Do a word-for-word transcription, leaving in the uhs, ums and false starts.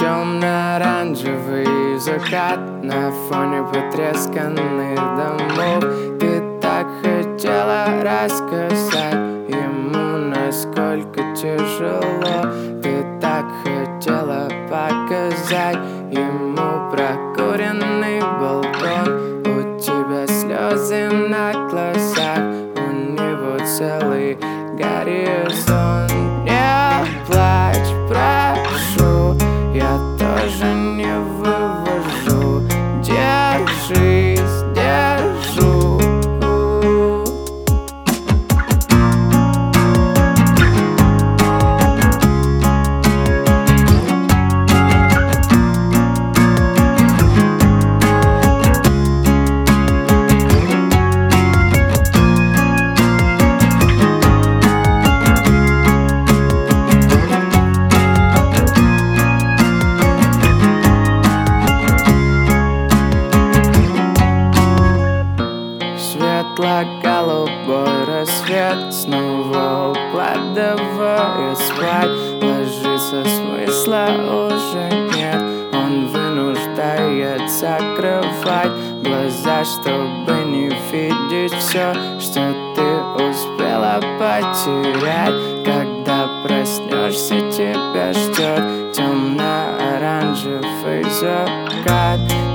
Темно-оранжевый закат на фоне потресканных домов. Ты так хотела рассказать ему, насколько тяжело. Ты так хотела показать ему прокуренный балкон. У тебя слезы на глазах, у него целый горизонт. Не плачь, прошу, я тоже не вывожу. Держись, держу. Светло-голубой рассвет снова укладывает спать. Ложится, смысла уже нет, он вынуждает закрывать глаза, чтобы не видеть все, что ты успела потерять. Когда проснешься, тебя ждет темно-оранжевый закат.